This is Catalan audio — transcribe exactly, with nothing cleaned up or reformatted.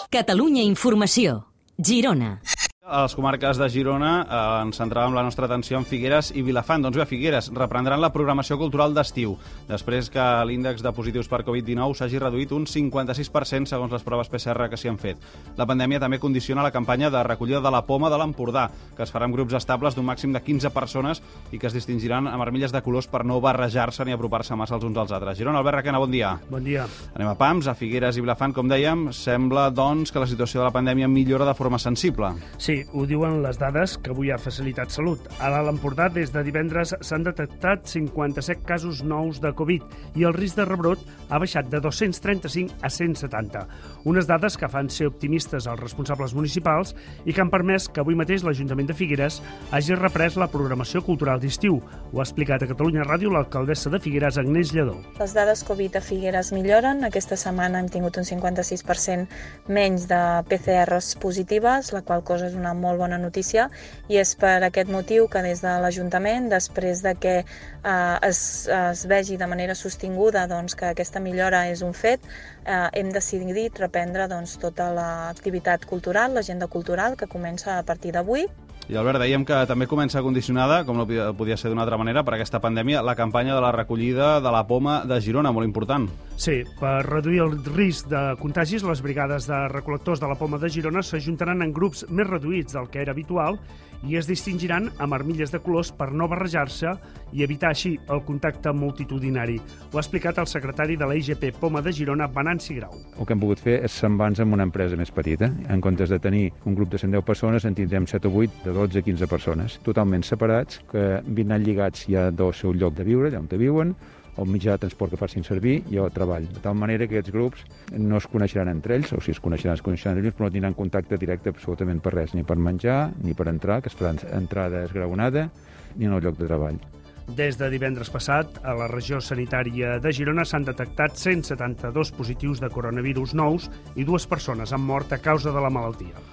Catalunya Informació. Girona. A les comarques de Girona eh, ens centràvem la nostra atenció en Figueres i Vilafant. Doncs bé, a Figueres reprendran la programació cultural d'estiu, després que l'índex de positius per covid dinou s'hagi reduït un cinquanta-sis per cent segons les proves P C R que s'hi han fet. La pandèmia també condiciona la campanya de recollida de la poma de l'Empordà, que es farà amb grups estables d'un màxim de quinze persones i que es distingiran amb armilles de colors per no barrejar-se ni apropar-se massa els uns als altres. Girona, Albert Requena, bon dia. Bon dia. Anem a Pams, a Figueres i Vilafant, com dèiem, sembla, doncs, que la situació de la pandèmia millora de forma sensible. Sí, ho diuen les dades que avui ha facilitat Salut. A l'Alt Empordà, des de divendres, s'han detectat cinquanta-set casos nous de Covid i el risc de rebrot ha baixat de dos-cents trenta-cinc a cent setanta. Unes dades que fan ser optimistes als responsables municipals i que han permès que avui mateix l'Ajuntament de Figueres hagi reprès la programació cultural d'estiu. Ho ha explicat a Catalunya Ràdio l'alcaldessa de Figueres, Agnès Lledó. Les dades Covid a Figueres milloren. Aquesta setmana hem tingut un cinquanta-sis per cent menys de P C Rs positives, la qual cosa és una molt bona notícia, i és per aquest motiu que des de l'Ajuntament, després de que eh, es, es vegi de manera sostinguda doncs, que aquesta millora és un fet, eh, hem decidit reprendre doncs, tota l'activitat cultural, l'agenda cultural, que comença a partir d'avui. I Albert, dèiem que també comença condicionada, com no podia ser d'una altra manera, per aquesta pandèmia, la campanya de la recollida de la poma de Girona, molt important. Sí, per reduir el risc de contagis, les brigades de recol·lectors de la poma de Girona s'ajuntaran en grups més reduïts del que era habitual i es distingiran amb armilles de colors per no barrejar-se i evitar així el contacte multitudinari. Ho ha explicat el secretari de la I G P Poma de Girona, Venanci Grau. El que hem pogut fer és semblança amb una empresa més petita. En comptes de tenir un grup de cent deu persones, en tindrem set o vuit, de dotze a quinze persones, totalment separats, que vindran lligats ja del seu lloc de viure, allà on viuen, el mitjà de transport que facin servir i el treball. De tal manera que aquests grups no es coneixeran entre ells, o si es coneixeran, es coneixeran entre ells, però no tindran contacte directe absolutament per res, ni per menjar, ni per entrar, que es farà entrada esgraonada, ni en el lloc de treball. Des de divendres passat, a la regió sanitària de Girona s'han detectat cent setanta-dos positius de coronavirus nous i dues persones han mort a causa de la malaltia.